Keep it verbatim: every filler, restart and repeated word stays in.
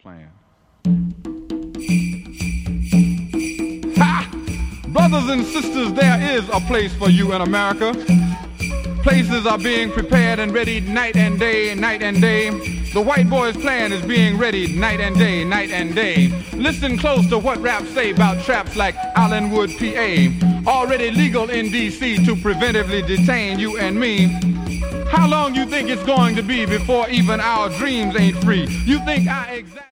plan. Ha! Brothers and sisters, there is a place for you in America. Places are being prepared and ready night and day, night and day. The white boy's plan is being ready night and day, night and day. Listen close to what raps say about traps like Allenwood, P A. Already legal in D C to preventively detain you and me. How long you think it's going to be before even our dreams ain't free? You think I exactly